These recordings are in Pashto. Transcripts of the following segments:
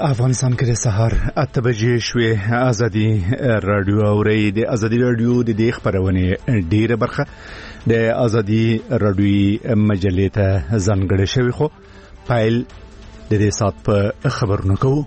افغانستان کې د سهار 8 بجې شوې ازادي رادیو اوري د ازادي رادیو د دې خبرونه ډیره برخه د ازادي رادیو مجلې ته ځانګړې شوی خو فایل د دې سات په خبرونه کوو.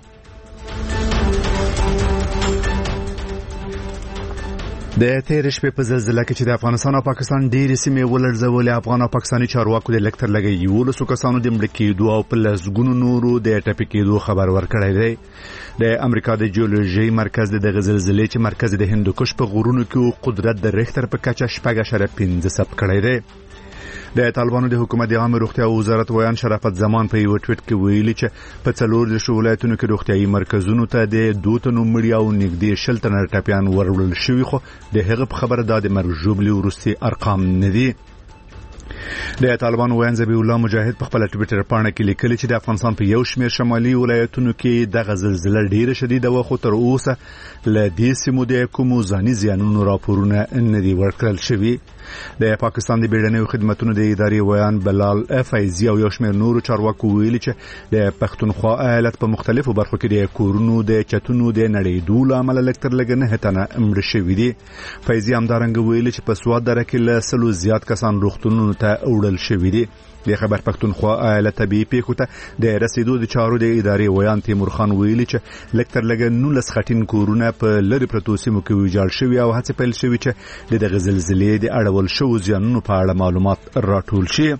د تیر شپې په زلزلہ کې چې د افغانستان او پاکستان ډېرې سیمې ولړزولې، افغان او پاکستاني چارواکو د لکتر لګي 11 کسانو د مړ کېدو او په لسګونو نورو د ټپي کېدو خبر ورکړی دی. د امریکا د جیولوژي مرکز د زلزلې چې مرکز د هندوکش په غرونو کې قدرت د ریختر په کچه 4.5 ثبت کړی دی. د طالبانو د حکومت عامه روغتیا وزارت ویان شرافت زمان په یو ټویټ کې ویلي چې په څلور د ولایتونو کې روغتيایي مرکزونو ته د 2 تنو مړي او نږدې 60 تنه ټپيان ورول شوي، خو د هغه په خبره د مرګ ژوبلي ورستي ارقام نه دي. د طالبانو ویان ذبیح الله مجاهد په خپل ټویټر باندې کې لیکلي چې د افغانستان په یو شمېر شمالي ولایتونو کې د زلزلې ډیره شدیده و، خو تر اوسه ل دې سیمو د کومو ځاني زیانونو راپورونه نه دي ورکړل شوي. د پاکستان د بیړنیو خدماتو د ادارې ویان بلال فیضی او یو شمېر نورو چارواکو ویلي چې د پښتونخوا ایالت په مختلفو برخو کې د کورونو د چتونو د نړیدو لامل لکتر لګنه هتنه مړ شوي دي. فیضی همدارنګ ویلي چې په سواد دره کې له 100 زیات کسان روغتونونو ته وړل شوي دي. د خبر پښتونخوا ایالت طبي پیښو ته د رسیدو د چارو د ادارې ویان تیمور خان ویلي چې لکتر لګن 19 خټین کورونه په لری پروتو سیمو کې ویجاړ شوي او هڅه پیل شوي چې د زلزلې د اړول شو زیانونو په اړه معلومات راټول شي.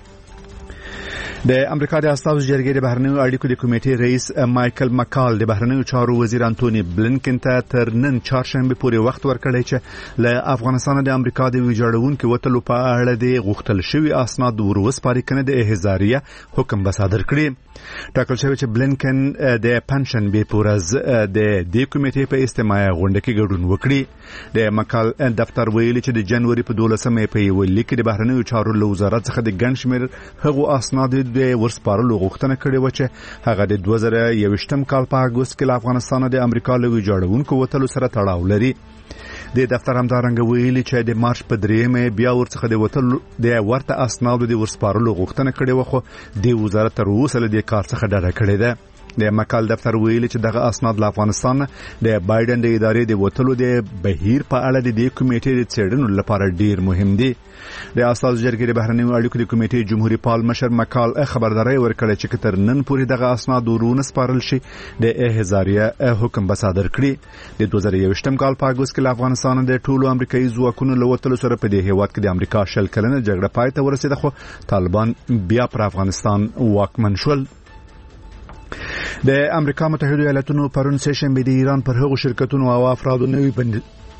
د امریکا د استازو جرګې د بهرنیو اړیکو د کمیټې رئیس مایکل مکال د بهرنیو چارو وزیر انټونی بلنکن ته تر نن چهارشنبه پورې وخت ورکړی چې له افغانستان د امریکا د ویجاړونکو وټلو په اړه د غوښتل شوی اسناد وروسپاري کنه د احزاریه حکم به صادر کړي. ټاکل شوی چې بلنکن د پنشن به پورز د دې کمیټې په استماعي غونډه کې ګډون وکړي. د مکال دفتر ویلي چې د جنوري په 12مه په یو لیک د بهرنیو چارو وزارت څخه د ګنشمیر هغو اسناد د ورسپارلو غوښتنه کړې و چې هغه د 2021 کال په اگست کې افغانستان د امریکا له ویجاړونکو وټلو سره تړاو لري. د دفتر همدارنګ ویلي چې د مارچ په 3مه بیا ورڅخه د وټلو د ورته اسناد د ورسپارلو غوښتنه کړې و، خو د وزارت تر اوسه له دې کار څخه ډډه کړې ده. د مکال دفتر ویلي چې دغه اسناد له افغانستان د بایدن د ادارې د وټلو د بهیر په اړه د دې کمیټې د څېړنو لپاره ډیر مهم دي. د استازو جرګې د بهرنیو اړیکو د کمیټې جمهوریت پال مشر مکال خبرداري ورکړه چې تر نن پورې دغه اسناد ورونه سپارل شي د احزاریه حکم به صادر کړي. د 2021 کال په اگست کې افغانستان د ټولو امریکایي ځواکونو له وټلو سره په دې هیواد کې د امریکا شل کلنه جګړه پای ته ورسېده، خو طالبان بیا پر افغانستان واکمن شول. د امریکا متحده ایالاتونو پرون سه شنبه د ایران پر هغو شرکتونو او افرادو نوي بند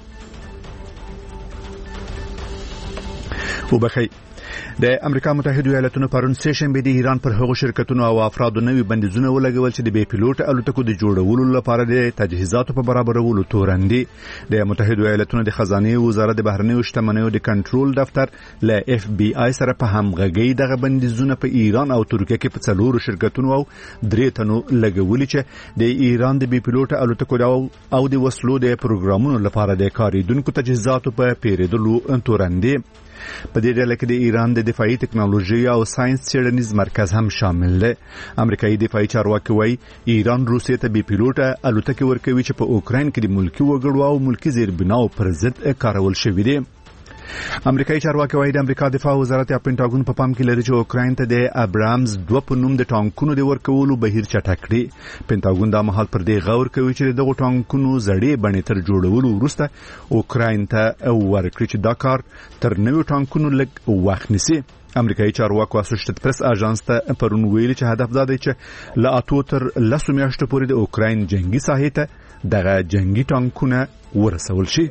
وبخي د امریکا متحده ایالاتونو پرون سه شنبه د ایران پر هغو شرکتونو او افرادو نوي بندیزونه ولګول چې د بي پیلوټ الوتکو د جوړولو لپاره د تجهیزاتو په برابرولو تورندي. د متحده ایالاتونو د خزانه وزارت د بهرنیو شتمنیو د کنټرول دفتر له اف بي آی سره په همغږي دغه بندیزونه په ایران او ترکیه کې په څلورو شرکتونو او 3 تنو لګولي چې د ایران د بي پیلوټ الوتکو او د وسلو د پروګرامونو لپاره د کاریدونکو تجهیزاتو په پیریدلو تورندي. په دې ډله کې د ایران د دفاعي ټکنالوژي او ساينس څېړنیز مرکز هم شامل دی. امریکایي دفاعي چارواکي وايي ایران روسیې ته بي پیلوټ الوتکې ورکوي چې په اوکراین کې د ملکی وګړو او ملکی زیربناو پر ضد کارول شوې دي. امریکایي چارواکي وايي د امریکا دفاع وزارت یا پینټاګون په پام کې لري چې اوکراین ته د ابرامز 2 په نوم د ټانکونو د ورکولو بهیر چټک کړي. پینټاګون د مهال پر دې غور کوي چې دغه ټانکونو زړې بڼې تر جوړولو وروسته اوکراین ته ورکړي چې دا کار تر نوو ټانکونو لږ وخت نیسي. امریکایي چارواکو اسوسییټډ پریس اژانس ته پرون ویلي چې هدف دا دی چې له 8 تر 10 میاشتو پورې د اوکراین جنگي ساحې ته دغه جنگي ټانکونه ورسول شي.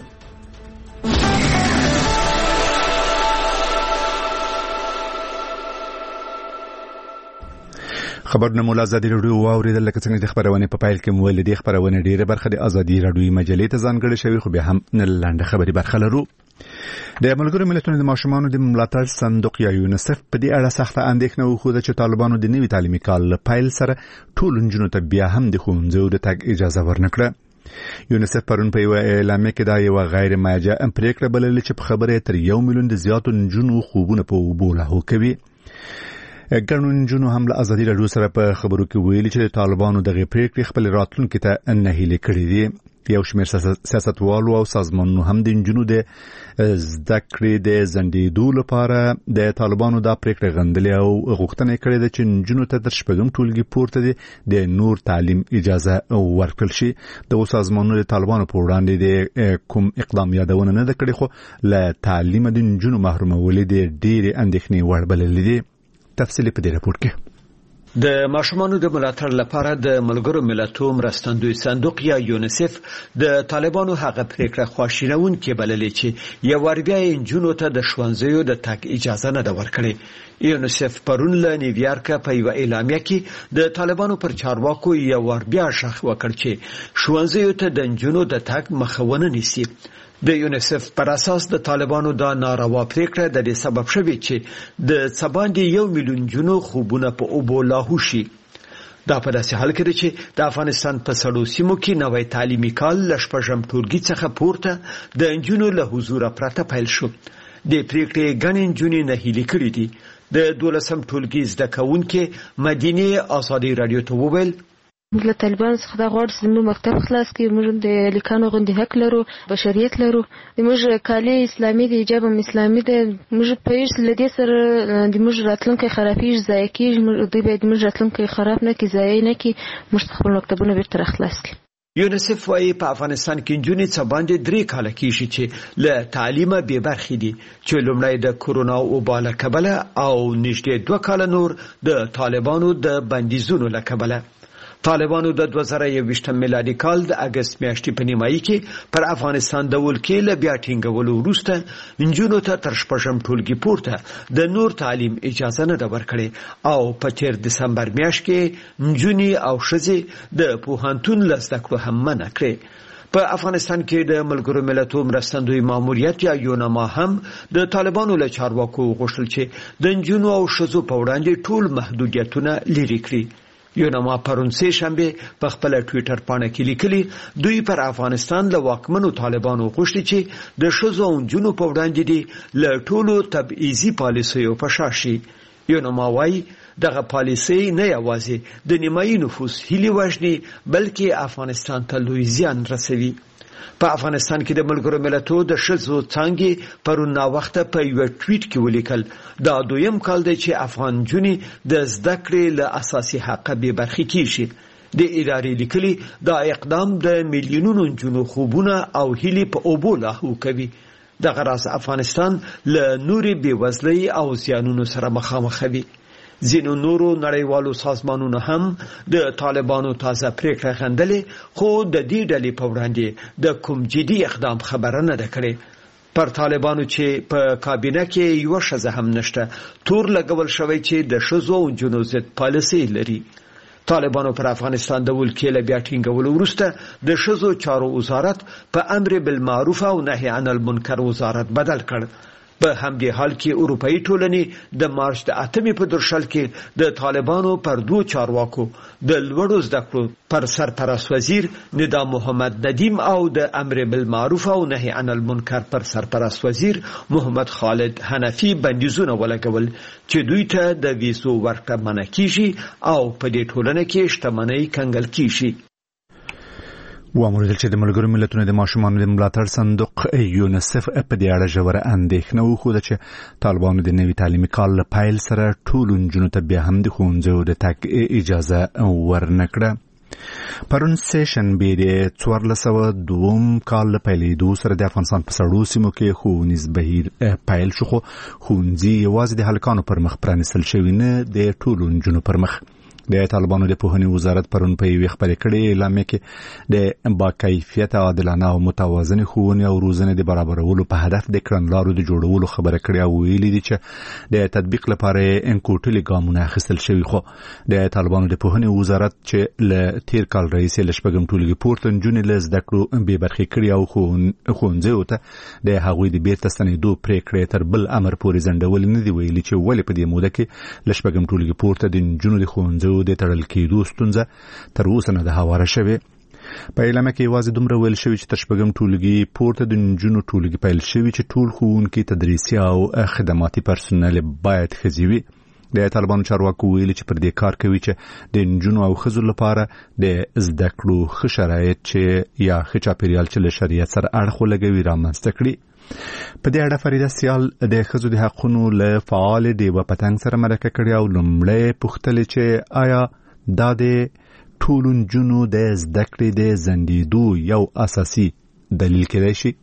خبرونه مولا ازادي رادیو واوریدل لکه څنګه د خبرونه په پایل کې مولدي د خبرونه ډیره برخه د ازادي رادیو مجلې ته ځانګړې شوی، خو بیا هم نلاند خبري برخه لرو. د ملګرو ملتونو د ماشومانو د ملاتړ صندوق یا یونیسف په دې اړه سخت اندېښنه وښوده چې طالبانو د نوي تعلیمي کال پایل سره ټول نجونو ته بیا هم د ښوونځیو د تګ اجازه ورنکړه. یونیسف پرون په یو اعلامیه کې دا یو غیر ماجه پریکړه بللې چې په خبره تر 1 میلیون د زیاتو نجونو خوبونه په وبوله هو کوي. ګڼو نجونو هم له ازادي راډیو سره په خبرو کې ویلي چې طالبانو دغه پریکړې خپل راتلونکي ته نه هیلې کړې دي. یو شمېر سیاستوالو او سازمانونو هم د نجونو د زده کړې د ځنډېدو لپاره د طالبانو دا پریکړه غندلې او غوښتنه کړې ده چې نجونو ته تر 6 ټولګي پورته د نور تعلیم اجازه ورکړل شي. دغه سازمانونو د طالبانو په وړاندې د کوم اقدام یادونه نه ده کړې، خو له تعلیم د نجونو محرومولې د ډېرې اندېښنې وړ بللې دي. تفصیل په دې راپور کې. د ماشومانو د ملاتړ لپاره د ملګرو ملتونو مرستندوی صندوق یا یونیسف د طالبانو هغه پریکړه خواشینونکې بللې چې یو ور بیا نجونو ته د ښوونځیو د تګ اجازه نه ده ورکړې. یونیسف پرون له نیویارک په یو اعلامیه کې د طالبانو پر چارواکو یو ور بیا شخ وکړ چې ښوونځیو ته د نجونو د تګ مخاونه نیسي. د یونیسف پر اساس د طالبانو دا ناروا پریکړه د دې سبب شوی چې د څباندې 1 میلیون جنو خوبونه په اوبو لاهو شي. دا په داسې حال کې چې د افغانستان په سړو سیمو کې نوې تعلیمي کال ل 6 ټولګي څخه پورته د انجونو له حضور پرته پیل شو. د پریکړې غنې انجونې نه هیلې کړې دي. د 12 ټولګي زده کوونکې مدینه ازادي رادیو ته وویل موږ له طالبانو څخه دا غواړو چې موږ مکتب خلاص کړو، موږ د لیکانو غوندې حق لرو، بشریت لرو، موږ کالي اسلامي دی، حجاب اسلامي دی، موږ په هیڅ لدې سره د موږ راتلونکي خرابېږي، ضایع کېږي، دوی باید موږ راتلونکي خراب نه کړي، ضایع نه کړي، موږ خپل مکتبونه بیرته خلاص کړي. یونیسف وايي په افغانستان کې نجونې څه باندې 3 کاله کېږي چې له تعلیمه بې برخې دي، چې لومړی د کورونا وبا له کبله او نږدې 2 کاله نور د طالبانو د بندیزونو له کبله. طالبانو د 2021 میلادي کال د اگست میاشتې په نیمایي کې پر افغانستان د ولکې له بیا ټینګولو وروسته نجونو ته تر 6 ټولګي پورته د نور تعلیم اجازه نه ده ورکړې او په 13 دسمبر میاشت کې نجونې او ښځې د پوهنتون له زده کړو هم منع کړې. په افغانستان کې د ملګرو ملتونو مرستندوی ماموریت یا یونما هم د طالبانو له چارواکو غوښتل چې د نجونو او ښځو په وړاندې ټول محدودیتونه لرې کړي. یونما پرون سه شنبه په خپل ټوئیټر باندې کې لیکلي دوی پر افغانستان له واکمنو طالبانو غوښتي چې د ښځو او نجونو په وړاندې دي له ټولو تبعیضي پالیسیو په شا شي. یونما وايي دغه پالیسي نه یوازې د نیمایي نفوس هیلې وژني بلکې افغانستان ته لوی زیان رسوي. په افغانستان کې د ملګرو ملتونو د ښځو څانګې پرون نا وخته په یو ټویټ کې ولیکل دا دویم کال دی چې افغان جونې د زده کړې له اساسي حق بې برخې کیږي. د ادارې لیکلي دا اقدام د میلیونونو جنو خوبونه او هیلې په اوبو لاهو کوي. دغه راز افغانستان له نورې بېوزلۍ او زیانونو سره مخامخ وي. ځینو نورو نړیوالو سازمانونو هم د طالبانو تازه پریکړه غندلې، خو د دې ډلې په وړاندې د کوم جدي اقدام خبره نه ده کړې. پر طالبانو چې په کابینه کې یو ښځه هم نشته تور لګول شوی چې د ښځو او نجونو ضد پالیسي لري. طالبانو پر افغانستان د ولکې له بیا ټینګولو وروسته د ښځو چارو وزارت په امر بالمعروف او نهي عن المنکر وزارت بدل کړ. په همدې حال کې اروپאי ټولنې د مارچ د 8 په درشل کې د طالبانو پر 2 چارواکو د لوړو زده کړو پر سرپرست وزیر ندا محمد ندیم او د امر بالمعروف او نهي عن المنکر پر سرپرست وزیر محمد خالد حنفی بندیزونه ولګول چې دوی ته د ویزو ورکړه منع کیږي او په دې ټولنه کې شتمنۍ کنګل کیږي. واموریدل چې د ملګرو ملتونو د ماشومانو د ملاتړ صندوق یونیسف په دې اړه ژوره اندېښنه وښوده چې طالبانو د نوي تعلیمي کال له پیل سره ټولو نجونو ته بیا هم د ښوونځیو د تګ اجازه ورنکړه. پرون سه شنبه د 1402 کال له پیلېدو سره د افغانستان په سړو سیمو کې ښوونیز بهیر پیل شو، خو ښوونځي یوازې د هلکانو پر مخ پرانیستل شوي نه د ټولو نجونو پر مخ. د طالبانو د پوهنې وزارت پرون په یوه خبرې کړې اعلامیه کې د باکیفیت عادلانه او متوازنې ښوونې او روزنې د برابرولو په هدف د کړنلارو د جوړولو خبره کړې او ویلي دي چې د تطبیق لپاره انکوټلي ګامونه اخیستل شوي. خو د طالبانو د پوهنې وزارت چې له تیر کال راهیسې له 6 ټولګي پورته نجونې له زده کړو بې برخې کړي او ښوونځیو ته د هغوی د بیرته ستنېدو پریکړې تر بل امر پورې ځنډول نه دي ویلي چې ولې په دې موده کې له 6 ټولګي پورته د نجونو د ښوونځیو د تړل کېدو ستونزه تر اوسه نه ده هواره شوې. په اعلامیه کې یوازې دومره ویل شوي چې تر 6 ټولګي پورته د نجونو ټولګي پیل شوي چې ټول ښوونکي، تدریسي او خدماتي پرسونل باید ښځې وي. د طالبانو چارواکو ویلي چې پر دې کار کوي چې د نجونو او ښځو لپاره د زده کړو ښه شرایط چې یا ښه چاپیریال چې له شریعت سره اړخ ولګوي رامنځته کړي. په دې اړه فریده سیال د ښځو د حقونو له فعال ډیوه پتنګ سره مرکه کړې او لومړی پوښتلې چې آیا دا د ټولو نجونو د زده کړې د ځنډېدو یو اساسي دلیل کېدای شي؟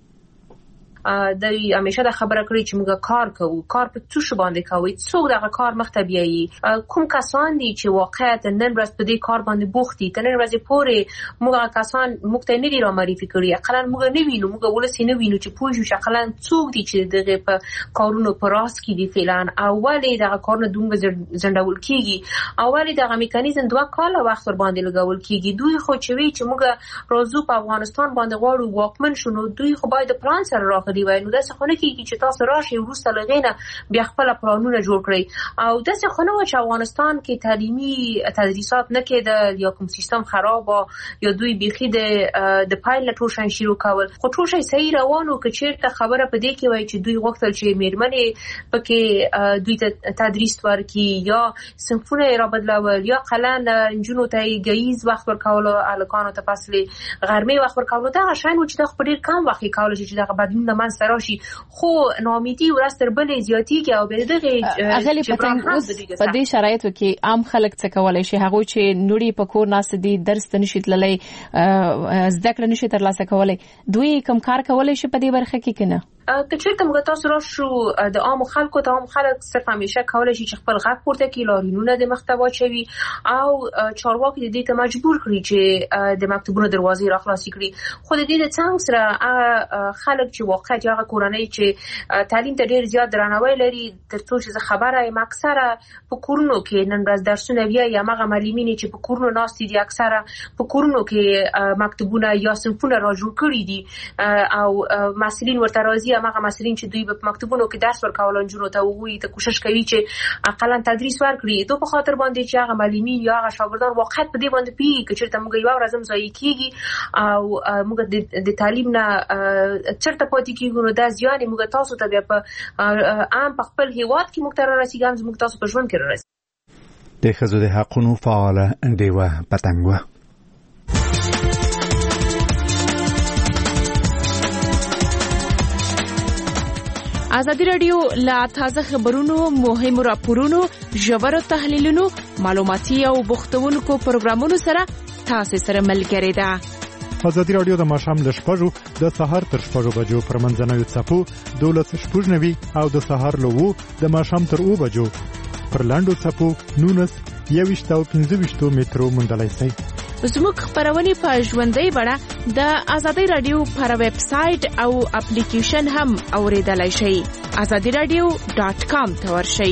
دوی همیشه دا خبره کړی چې موږ کار کوو، کار په څه شی باندې کوي، څوک دغه کار مخته بیایي، کوم کسان دي چې واقعا نن ورځ په دې کار باندې بوخت دي. تر نن ورځې پورې موږ کسان موږ ته نه دي را معرفي کړي، اقلا موږ نه وینو، موږ ولسی نه وینو چې پوه شو چې اقلا څوک دي چې دغه په کارونو پر راس کې دي. فعلا اولې دغه کارونه دومره ځنډول کیږي، اولې دغه میکانیزم 2 کال وخت ور باندې لګول کیږي. دوی خو چې وی چې موږ راځو په افغانستان باندې غواړو واکمن شونو، دوی خو باید پلان سره راغلي وای. نو داسې خونه کېږي چې تاسو راشي وروسته لغینه بیا خپل پلانونه جوړ کړئ، او داسې خونه و چې افغانستان کې تعلیمي تدریسات نه کېده یا کوم سیستم خراب یا دوی بيخي د پایل ټول شان شروع کول. خو ټول شي صحیح روانو که چیرته خبره په دې کې وای چې دوی غوښتل چې میرمنې پکې دوی ته تدریس ورکړي یا صنفونه را بدلول یا قلن انجونو ته جایز وخت ورکول، الکانو ته فصل غرمه وخت ورکول. دا شاین و چې د خپل ډیر کم وخت کول چې دغه بدلون من سراشي، خو ناامیدي ورستر بلې زیاتیږي او به دغه اغلی پتنګ اوس په دې شرایطو کې عام خلک څه کولای شي؟ هغه چې نوري په کور ناس دي درس نشي تللی، زده کړه نشي ترلاسه کولای، دوی کوم کار کولای شي په دې برخه کې کنه؟ کچېرته موږ تاسو راشو د عام خلکو ته، عام خلک صرف همیشه کولای شي چې خپل غږ پورته کړي، لارینونه د محتوا چوي او چارواکي د دې ته مجبور کړي چې د مکتبونو دروازې را خلاصې کړي. خو د دې د څنګه سره خلک چې واقعا هغه کورنۍ چې تعلیم ته ډیر زیات درناوی لري، ترڅو چې خبره یم اکثره په کورونو کې نن ورځ درسونه بیا یا هغه معلمین چې په کورونو ناست دي اکثره په کورونو کې مکتبونه یا صنفونه را جوړ کړي دي او مسؤلین ورته راځي هغه مسؤلین چې دوی په مکتبونو کې درس ورکول انجونو ته وغوي ته کوشش کوي چې اقلا تدریس ورکړي. دوی په خاطر باندې چې هغه معلمین یا هغه شاګردان واقعا په دې باندې پیږي چې چیرته موږ یو ورځم ځای کیږي او موږ د تعلیم نه چرته پاتې کیږو. نو دا ځان موږ تاسو ته بیا په عام په خپل هیواد کې موږ ته راسیږم، موږ تاسو په ژوند کې راځي. د ښځو د حقونو فعاله ډیوه پتنګ. ازادي رادیو لا تازه خبرونو، مهمو راپورونو، ژورو تحلیلونو، معلوماتي او بوختونکو پروګرامونو سره تاسو سره ملګری ده. ازادي رادیو د ماښام له 6 د سهار تر 6 بجو پر منځنوي څپو 12:90 او د سهار له 2 د ماښام تر 2 بجو پر لاندو څپو 19 او 15 مترو مندلای شي. زموږ خبرونه په ژوندۍ بڼه د ازادي رادیو پر ویب سټ او اپلیکیشن هم اوریدلای شئ. azadiradio.com ته ورشئ.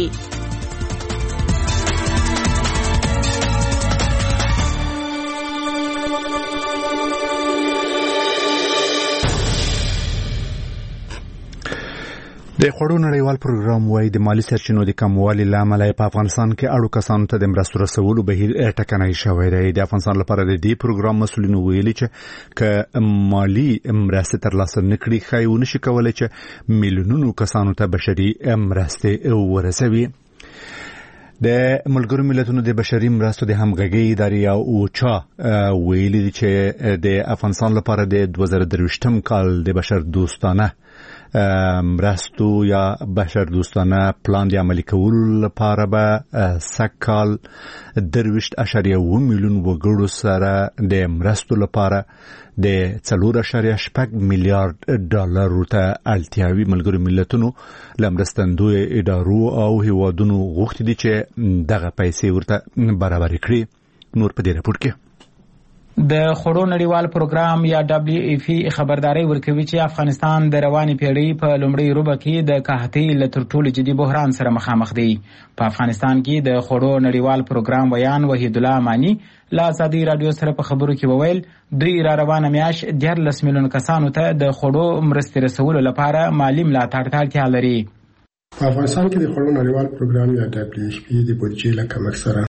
د خوړو نړیوال پروګرام وايي د مالی سرچینو د کموالي لامل په افغانستان کې اړو کسانو ته د مرستو رسولو بهیر ټکنۍ شوی دی. د افغانستان لپاره د دې پروګرام مسؤلینو ویلي چې ک مالی مرستې ترلاسه نکړي خای ونشي کولای چې میلیونونو کسانو ته بشري مرستې ورسوي. د ملګرو ملتونو د بشري مرستو د همغږي ادارې او اوچا ویلي چې د افغانستان لپاره د 2023 کال د بشر دوستانه مرستو یا بشر دوستانه پلان د عملي کولو لپاره به سکال 23.1 میلیون وګړو سره د مرستو لپاره د 4.8 میلیارډ ډالر ته اړتیاوي. ملګرو ملتونو لمرستندوی ادارو او هیوادونو غوښتي دي چې دغه پیسې ورته برابر کړي. نور په دې راپور کې د خوړو نړیوال پروګرام یا WFP خبرداري ورکوي چې افغانستان د رواني پیړۍ په لومړۍ روبه کې د قحطۍ له تر ټولو جدي بحران سره مخامخ دی. په افغانستان کې د خوړو نړیوال پروګرام ویان وحید الله امانی لا ازادي رادیو سره په خبرو کې وویل دوی را روانه میاش 14 میلیون کسانو ته د خوړو مرستې رسولو لپاره مالی ملاتړ ته اړتیا لري. په افغانستان کې د خوړو نړیوال پروګرام یا WFP د بودیجې له کمښت سره